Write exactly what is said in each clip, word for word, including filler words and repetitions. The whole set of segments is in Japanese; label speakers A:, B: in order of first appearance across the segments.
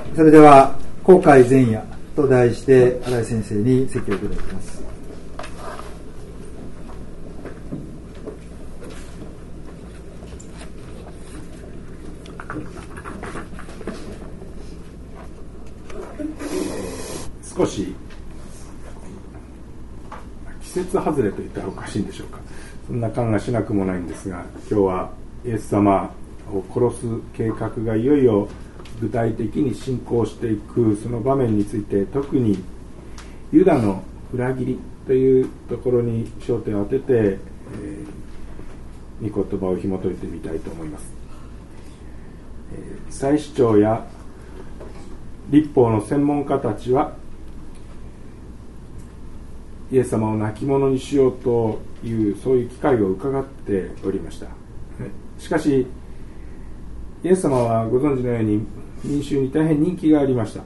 A: それでは公開前夜と題して新井先生に席をいただきます。
B: 少し季節外れと言ったらおかしいんでしょうか。そんな感がしなくもないんですが、今日はイエス様を殺す計画がいよいよ具体的に進行していくその場面について、特にユダの裏切りというところに焦点を当てて、えー、御言葉を紐解いてみたいと思います。えー、祭司長や律法の専門家たちはイエス様を亡き者にしようというそういう機会を伺っておりました。しかしイエス様はご存知のように民衆に大変人気がありました。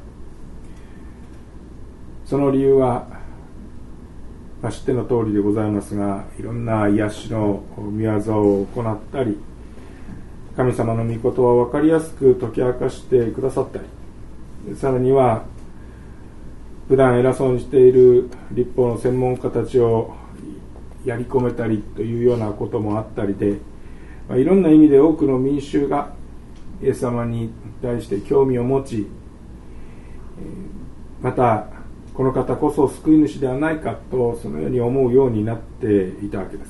B: その理由は、まあ、知っての通りでございますが、いろんな癒しの御業を行ったり、神様の御言葉を分かりやすく解き明かしてくださったり、さらには普段偉そうにしている律法の専門家たちをやり込めたりというようなこともあったりで、まあ、いろんな意味で多くの民衆がイエス様に対して興味を持ち、またこの方こそ救い主ではないかとそのように思うようになっていたわけです。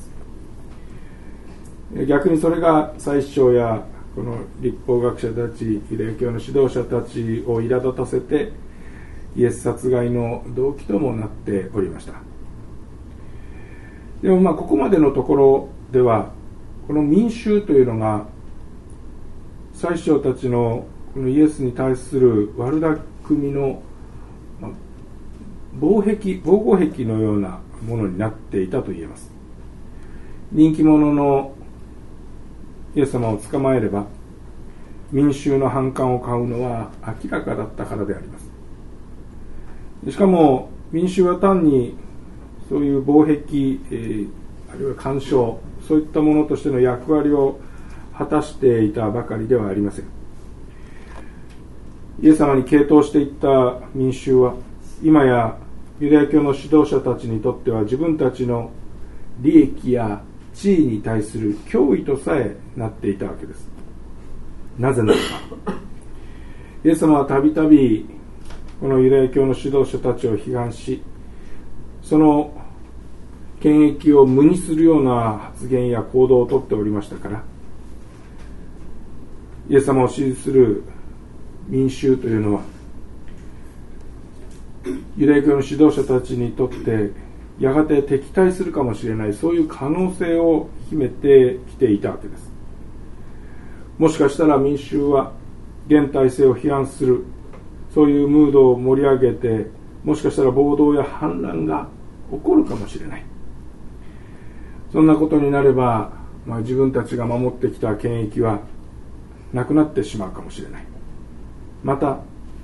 B: 逆にそれが祭司長やこの律法学者たち、ユダヤ教の指導者たちを苛立たせてイエス殺害の動機ともなっておりました。でもまあここまでのところでは、この民衆というのが祭司長たちのこのイエスに対する悪巧みの防壁、防護壁のようなものになっていたと言えます。人気者のイエス様を捕まえれば民衆の反感を買うのは明らかだったからであります。しかも民衆は単にそういう防壁、えー、あるいは干渉、そういったものとしての役割を果たしていたばかりではありません。イエス様に傾倒していった民衆は今やユダヤ教の指導者たちにとっては自分たちの利益や地位に対する脅威とさえなっていたわけです。なぜならばイエス様はたびたびこのユダヤ教の指導者たちを批判し、その権益を無にするような発言や行動をとっておりましたから、イエス様を支持する民衆というのはユダヤ教の指導者たちにとってやがて敵対するかもしれない、そういう可能性を秘めてきていたわけです。もしかしたら民衆は現体制を批判する、そういうムードを盛り上げて、もしかしたら暴動や反乱が起こるかもしれない。そんなことになれば、まあ、自分たちが守ってきた権益はなくなってしまうかもしれない。また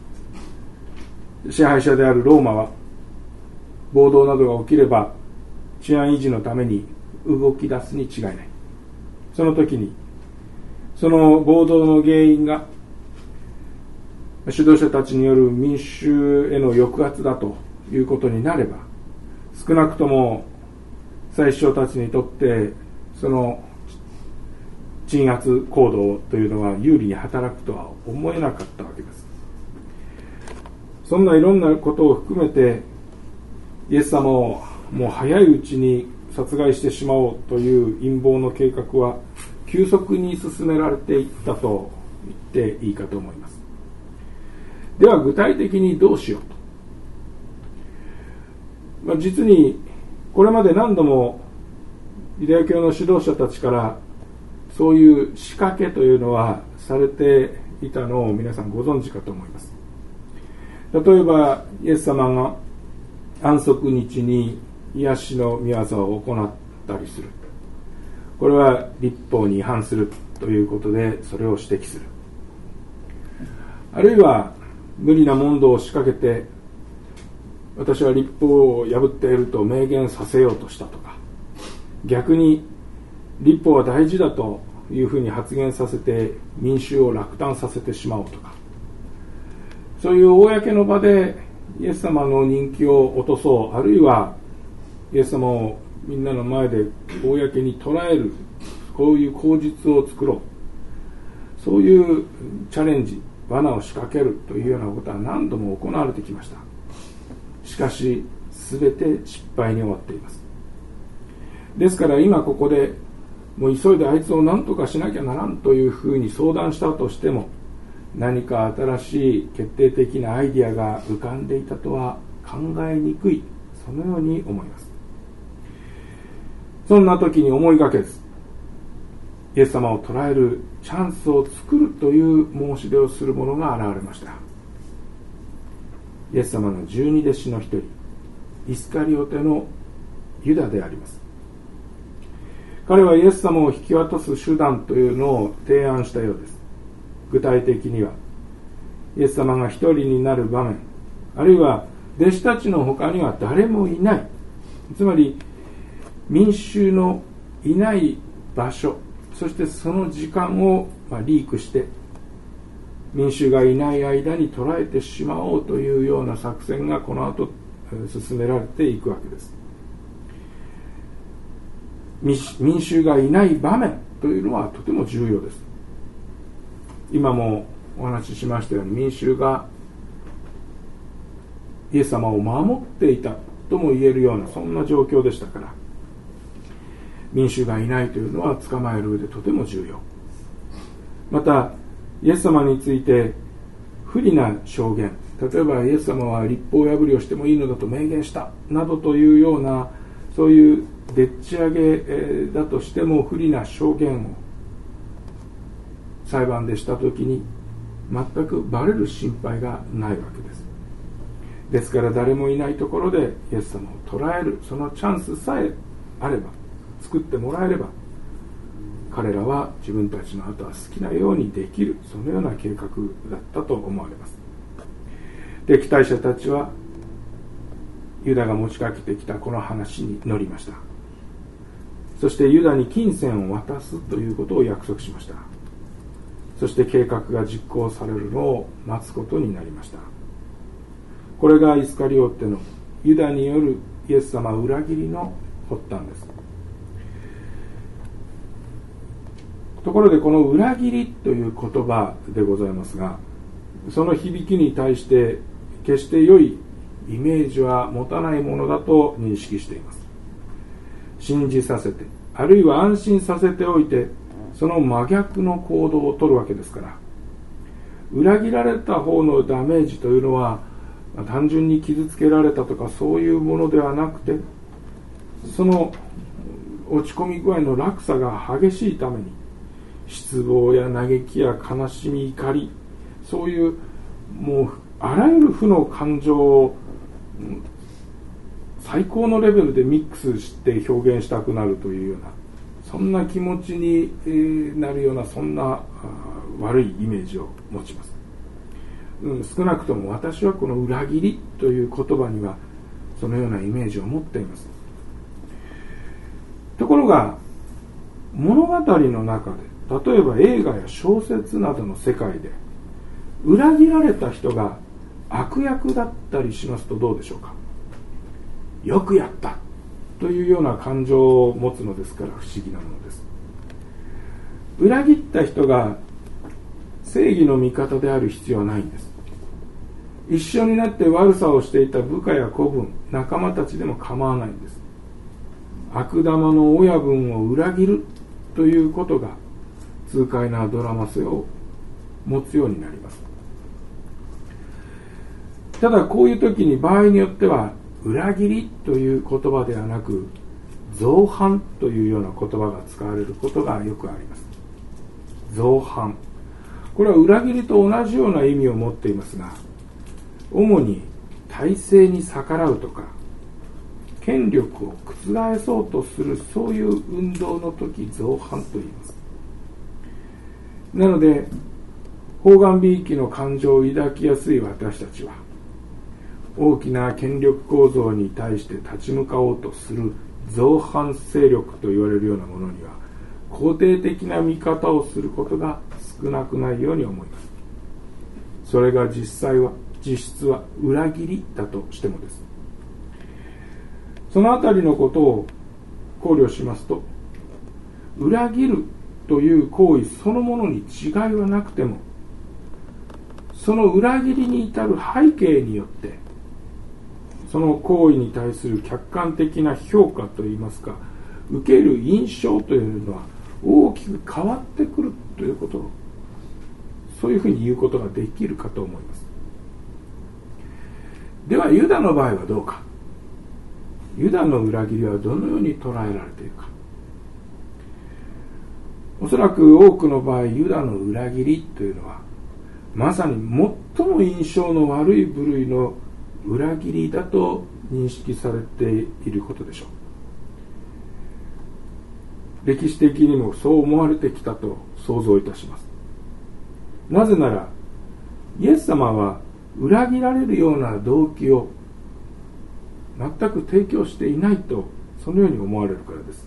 B: 支配者であるローマは暴動などが起きれば治安維持のために動き出すに違いない。その時にその暴動の原因が指導者たちによる民衆への抑圧だということになれば、少なくとも祭司長たちにとってその鎮圧行動というのは有利に働くとは思えなかったわけです。そんないろんなことを含めてイエス様をもう早いうちに殺害してしまおうという陰謀の計画は急速に進められていったと言っていいかと思います。では具体的にどうしようと、まあ、実にこれまで何度もユダヤ教の指導者たちからそういう仕掛けというのはされていたのを皆さんご存知かと思います。例えばイエス様が安息日に癒しの御業を行ったりする、これは律法に違反するということでそれを指摘する。あるいは無理な問答を仕掛けて、私は律法を破っていると明言させようとしたとか、逆に律法は大事だというふうに発言させて民衆を落胆させてしまおうとか、 そういう公の場でイエス様の人気を落とそう、あるいはイエス様をみんなの前で公に捉える、こういう口実を作ろう、そういうチャレンジ、罠を仕掛けるというようなことは何度も行われてきました。しかし全て失敗に終わっています。ですから今ここでもう急いであいつを何とかしなきゃならんというふうに相談したとしても、何か新しい決定的なアイディアが浮かんでいたとは考えにくい、そのように思います。そんな時に思いがけずイエス様を捕らえるチャンスを作るという申し出をする者が現れました。イエス様の十二弟子の一人、イスカリオテのユダであります。彼はイエス様を引き渡す手段というのを提案したようです。具体的にはイエス様が一人になる場面、あるいは弟子たちの他には誰もいない、つまり民衆のいない場所、そしてその時間をリークして民衆がいない間に捕らえてしまおうというような作戦がこの後進められていくわけです。民衆がいない場面というのはとても重要です。今もお話ししましたように、民衆がイエス様を守っていたとも言えるようなそんな状況でしたから、民衆がいないというのは捕まえる上でとても重要。またイエス様について不利な証言、例えばイエス様は律法破りをしてもいいのだと明言したなどというような、そういうでっち上げだとしても不利な証言を裁判でしたときに全くバレる心配がないわけです。ですから誰もいないところでイエス様を捕らえる、そのチャンスさえあれば、作ってもらえれば、彼らは自分たちの後は好きなようにできる、そのような計画だったと思われます。敵対者たちはユダが持ちかけてきたこの話に乗りました。そしてユダに金銭を渡すということを約束しました。そして計画が実行されるのを待つことになりました。これがイスカリオテのユダによるイエス様裏切りの発端です。ところでこの裏切りという言葉でございますが、その響きに対して決して良いイメージは持たないものだと認識しています。信じさせて、あるいは安心させておいて、その真逆の行動を取るわけですから、裏切られた方のダメージというのは単純に傷つけられたとかそういうものではなくて、その落ち込み具合の落差が激しいために失望や嘆きや悲しみ、怒り、そういうもうあらゆる負の感情を最高のレベルでミックスして表現したくなるというような、そんな気持ちになるような、そんな悪いイメージを持ちます。うん、少なくとも私はこの裏切りという言葉にはそのようなイメージを持っています。ところが物語の中で、例えば映画や小説などの世界で裏切られた人が悪役だったりしますとどうでしょうか。よくやったというような感情を持つのですから不思議なものです。裏切った人が正義の味方である必要はないんです。一緒になって悪さをしていた部下や子分、仲間たちでも構わないんです。悪玉の親分を裏切るということが痛快なドラマ性を持つようになります。ただこういう時に場合によっては裏切りという言葉ではなく造反というような言葉が使われることがよくあります。造反、これは裏切りと同じような意味を持っていますが、主に体制に逆らうとか権力を覆そうとする、そういう運動の時造反と言います。なので芳顔美意気の感情を抱きやすい私たちは、大きな権力構造に対して立ち向かおうとする造反勢力と言われるようなものには肯定的な見方をすることが少なくないように思います。それが実際は実質は裏切りだとしてもです。そのあたりのことを考慮しますと、裏切るという行為そのものに違いはなくても、その裏切りに至る背景によってその行為に対する客観的な評価といいますか、受ける印象というのは大きく変わってくるということを、そういうふうに言うことができるかと思います。ではユダの場合はどうか。ユダの裏切りはどのように捉えられているか。おそらく多くの場合、ユダの裏切りというのはまさに最も印象の悪い部類の裏切りだと認識されていることでしょう。歴史的にもそう思われてきたと想像いたします。なぜならイエス様は裏切られるような動機を全く提供していないと、そのように思われるからです。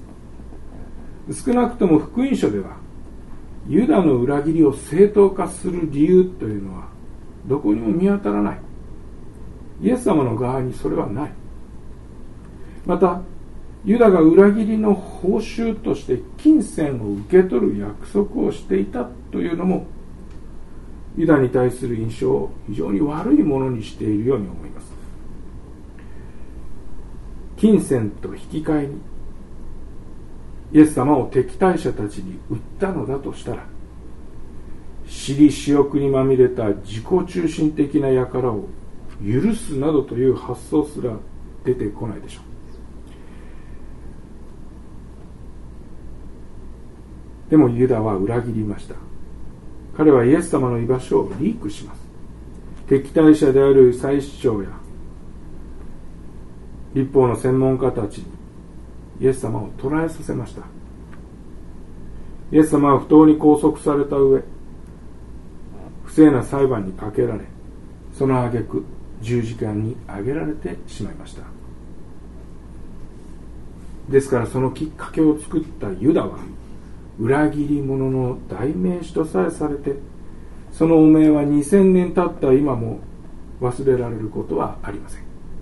B: 少なくとも福音書ではユダの裏切りを正当化する理由というのはどこにも見当たらない。イエス様の側にそれはない。またユダが裏切りの報酬として金銭を受け取る約束をしていたというのも、ユダに対する印象を非常に悪いものにしているように思います。金銭と引き換えにイエス様を敵対者たちに売ったのだとしたら、私利私欲にまみれた自己中心的な輩を許すなどという発想すら出てこないでしょう。でもユダは裏切りました。彼はイエス様の居場所をリークします。敵対者である祭司長や律法の専門家たちにイエス様を捕らえさせました。イエス様は不当に拘束された上、不正な裁判にかけられ、その挙句十字架に上げられてしまいました。ですからそのきっかけを作ったユダは裏切り者の代名詞とさえされて、その汚名はにせんねん経った今も忘れられることはありませ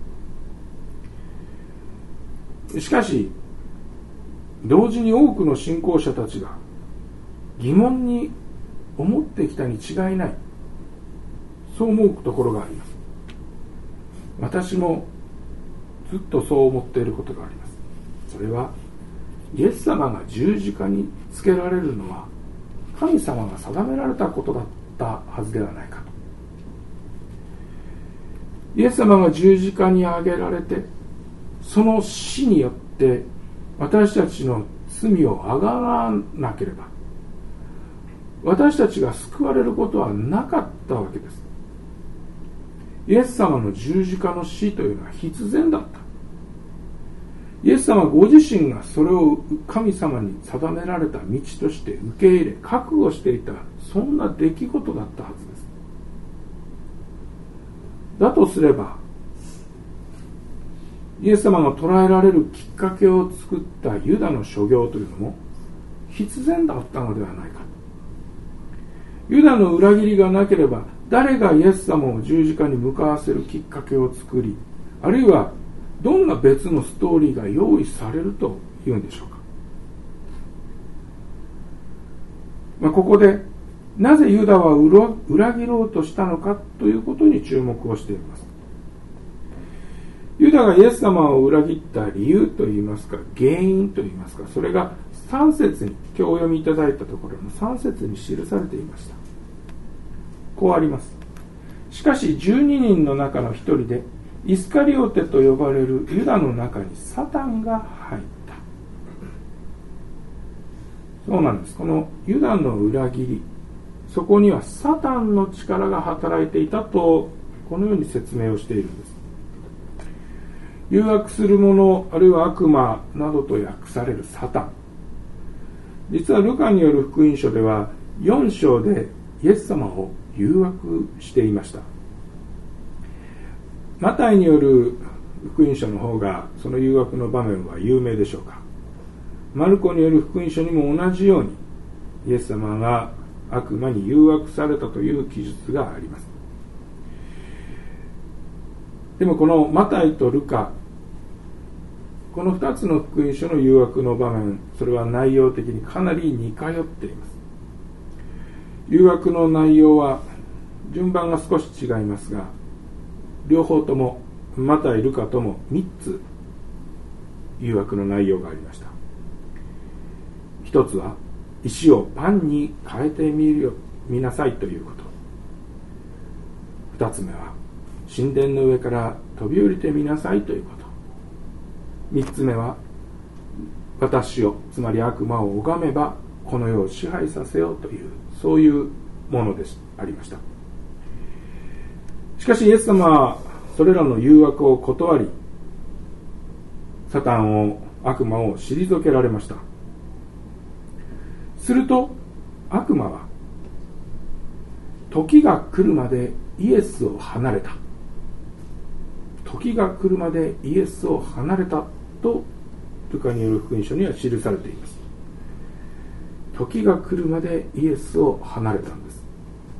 B: ん。しかし同時に多くの信仰者たちが疑問に思ってきたに違いない、そう思うところがあります。私もずっとそう思っていることがあります。それはイエス様が十字架につけられるのは神様が定められたことだったはずではないかと。イエス様が十字架に上げられて、その死によって私たちの罪をあがらなければ私たちが救われることはなかったわけです。イエス様の十字架の死というのは必然だった。イエス様ご自身がそれを神様に定められた道として受け入れ覚悟していた、そんな出来事だったはずです。だとすればイエス様が捕らえられるきっかけを作ったユダの所業というのも必然だったのではないか。ユダの裏切りがなければ誰がイエス様を十字架に向かわせるきっかけを作り、あるいはどんな別のストーリーが用意されるというんでしょうか。まあ、ここでなぜユダは裏切ろうとしたのかということに注目をしています。ユダがイエス様を裏切った理由といいますか、原因といいますか、それがさん節に、今日お読みいただいたところのさん節に記されていました。こうあります。しかしじゅうににんの中の一人でイスカリオテと呼ばれるユダの中にサタンが入った。そうなんです。このユダの裏切り、そこにはサタンの力が働いていたと、このように説明をしているんです。誘惑する者、あるいは悪魔などと訳されるサタン。実はルカによる福音書ではよん章でイエス様を誘惑していました。マタイによる福音書の方がその誘惑の場面は有名でしょうか。マルコによる福音書にも同じようにイエス様が悪魔に誘惑されたという記述があります。 でもこのマタイとルカ、このふたつの福音書の誘惑の場面、それは内容的にかなり似通っています。誘惑の内容は順番が少し違いますが、両方ともマタイ・ルカともみっつ誘惑の内容がありました。一つは石をパンに変えてみるよ見なさいということ。二つ目は神殿の上から飛び降りてみなさいということ。三つ目は私を、つまり悪魔を拝めばこの世を支配させようという、そういうものでありました。しかしイエス様はそれらの誘惑を断り、サタンを、悪魔を退けられました。すると悪魔は時が来るまでイエスを離れた。時が来るまでイエスを離れたとルカによる福音書には記されています。時が来るまでイエスを離れたんです。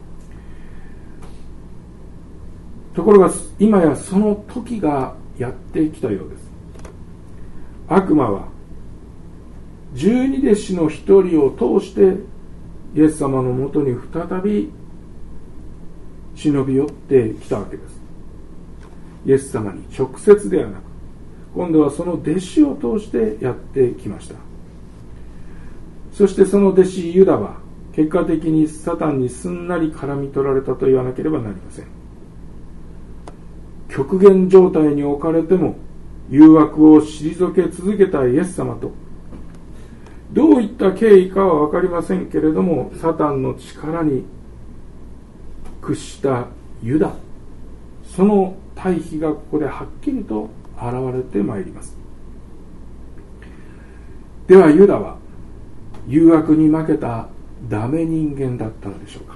B: ところが今やその時がやってきたようです。悪魔は十二弟子の一人を通してイエス様のもとに再び忍び寄ってきたわけです。イエス様に直接ではなく、今度はその弟子を通してやってきました。そしてその弟子ユダは結果的にサタンにすんなり絡み取られたと言わなければなりません。極限状態に置かれても誘惑を退け続けたイエス様と、どういった経緯かは分かりませんけれども、サタンの力に屈したユダ、その対比がここではっきりと現れてまいります。ではユダは誘惑に負けたダメ人間だったのでしょうか。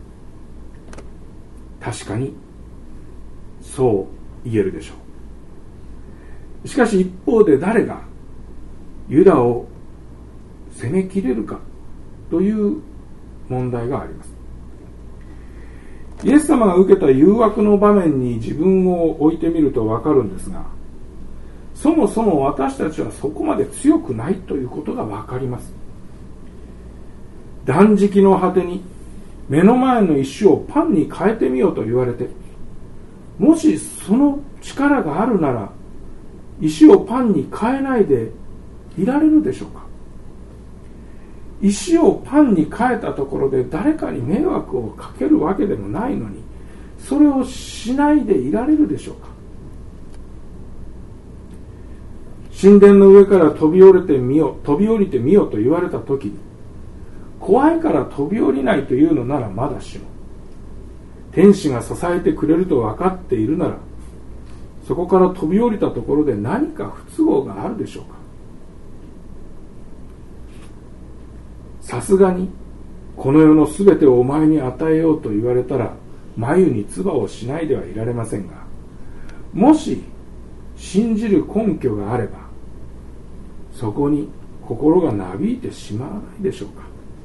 B: 確かにそう言えるでしょう。しかし一方で誰がユダを責めきれるかという問題があります。イエス様が受けた誘惑の場面に自分を置いてみるとわかるんですが、そもそも私たちはそこまで強くないということがわかります。断食の果てに目の前の石をパンに変えてみようと言われて、もしその力があるなら石をパンに変えないでいられるでしょうか。石をパンに変えたところで誰かに迷惑をかけるわけでもないのに、それをしないでいられるでしょうか。神殿の上から飛び降りてみよ飛び降りてみよと言われた時に、怖いから飛び降りないというのならまだしも、天使が支えてくれると分かっているなら、そこから飛び降りたところで何か不都合があるでしょうか。さすがにこの世のすべてをお前に与えようと言われたら眉に唾をしないではいられませんが、もし信じる根拠があればそこに心がなびいてしまわないでしょうか。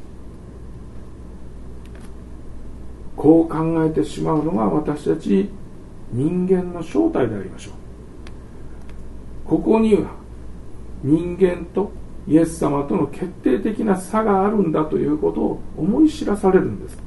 B: こう考えてしまうのが私たち人間の正体でありましょう。ここには人間とイエス様との決定的な差があるんだということを思い知らされるんです。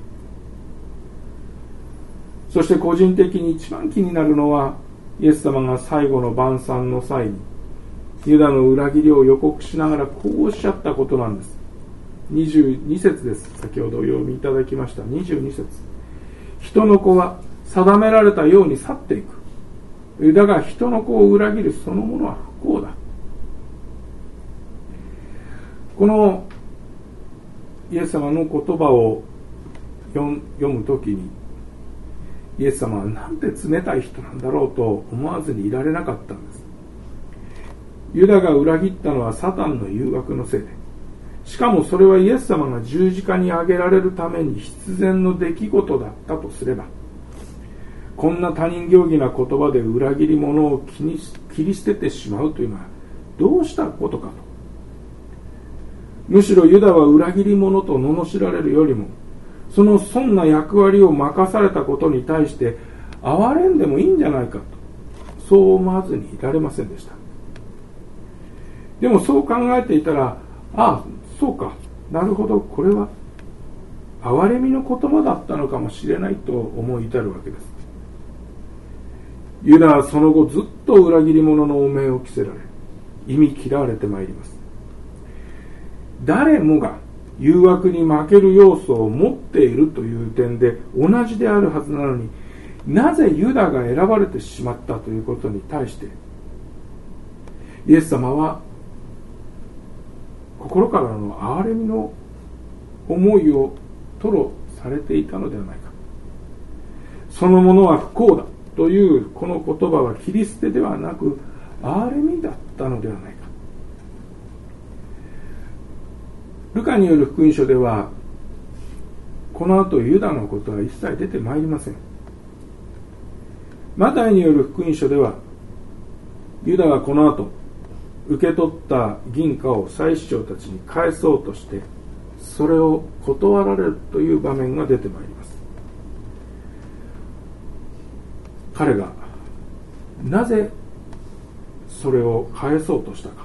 B: そして個人的に一番気になるのは、イエス様が最後の晩餐の際にユダの裏切りを予告しながらこうおっしゃったことなんです。にじゅうに節です。先ほどお読みいただきましたにじゅうに節。人の子は定められたように去っていく。だが人の子を裏切るそのものは不幸だ。このイエス様の言葉を読むときに、イエス様はなんて冷たい人なんだろうと思わずにいられなかったんです。ユダが裏切ったのはサタンの誘惑のせいで、しかもそれはイエス様が十字架に上げられるために必然の出来事だったとすれば、こんな他人行儀な言葉で裏切り者を気に切り捨ててしまうというのはどうしたことかと。むしろユダは裏切り者と罵られるよりも、そのそんな役割を任されたことに対して哀れんでもいいんじゃないかと、 そう思わずにいられませんでした。でもそう考えていたら、ああ、そうか、なるほど、これは憐れみの言葉だったのかもしれないと思い至るわけです。ユダはその後ずっと裏切り者の汚名を着せられ、忌み嫌われてまいります。誰もが誘惑に負ける要素を持っているという点で同じであるはずなのに、なぜユダが選ばれてしまったということに対してイエス様は心からの憐れみの思いを吐露されていたのではないか。そのものは不幸だというこの言葉は切り捨てではなく憐れみだったのではないか。ルカによる福音書ではこの後ユダのことは一切出てまいりません。マタイによる福音書ではユダがこの後受け取った銀貨を祭司長たちに返そうとしてそれを断られるという場面が出てまいります。彼がなぜそれを返そうとしたか、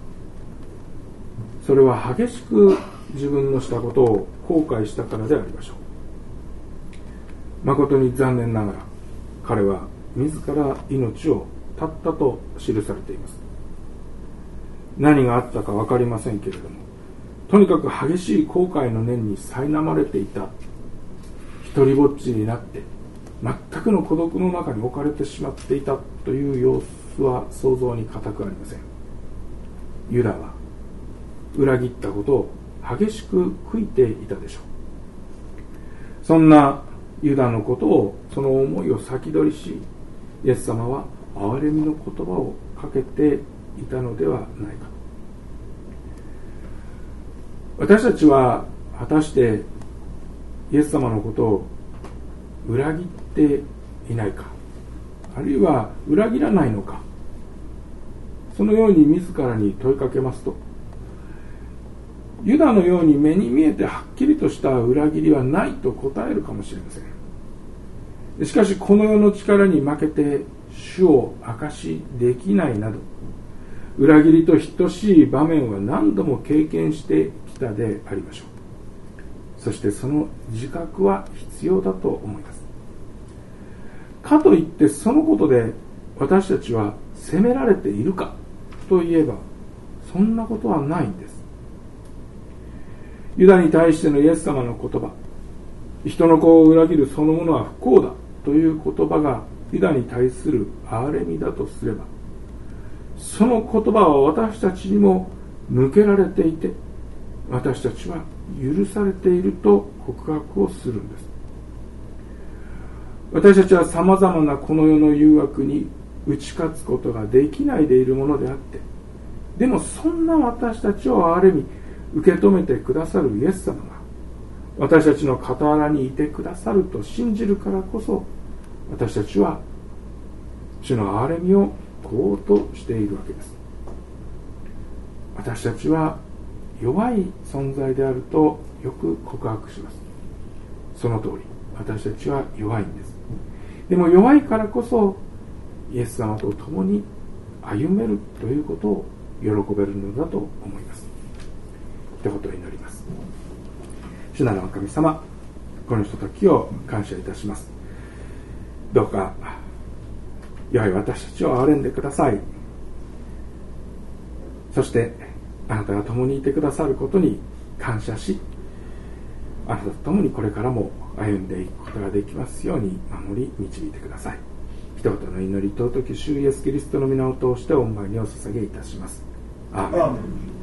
B: それは激しく自分のしたことを後悔したからでありましょう。誠に残念ながら彼は自ら命を絶ったと記されています。何があったか分かりませんけれども、とにかく激しい後悔の念に苛まれていた、一人ぼっちになって全くの孤独の中に置かれてしまっていたという様子は想像に難くありません。ユダは裏切ったことを激しく悔いていたでしょう。そんなユダのことを、その思いを先取りし、イエス様は憐れみの言葉をかけていたのではないか。私たちは果たしてイエス様のことを裏切っていないか、あるいは裏切らないのか、そのように自らに問いかけますと、ユダのように目に見えてはっきりとした裏切りはないと答えるかもしれません。しかしこの世の力に負けて主を証しできないなど、裏切りと等しい場面は何度も経験してきたでありましょう。そしてその自覚は必要だと思います。かといってそのことで私たちは責められているかといえば、そんなことはないんです。ユダに対してのイエス様の言葉、人の子を裏切るそのものは不幸だという言葉がユダに対する憐れみだとすれば、その言葉は私たちにも向けられていて、私たちは許されていると告白をするんです。私たちはさまざまなこの世の誘惑に打ち勝つことができないでいるものであって、でもそんな私たちを憐れみ受け止めてくださるイエス様が私たちの傍らにいてくださると信じるからこそ、私たちは主の憐れみを問おうとしているわけです。私たちは弱い存在であるとよく告白します。その通り、私たちは弱いんです。でも弱いからこそイエス様と共に歩めるということを喜べるのだと思います。一言祈ります。主なる神様、このひとときを感謝いたします。どうか弱い私たちを憐れんでください。そしてあなたが共にいてくださることに感謝し、あなたと共にこれからも歩んでいくことができますように守り導いてください。一言の祈り、尊き主イエスキリストの皆を通して御前にお捧げいたします。アーメン。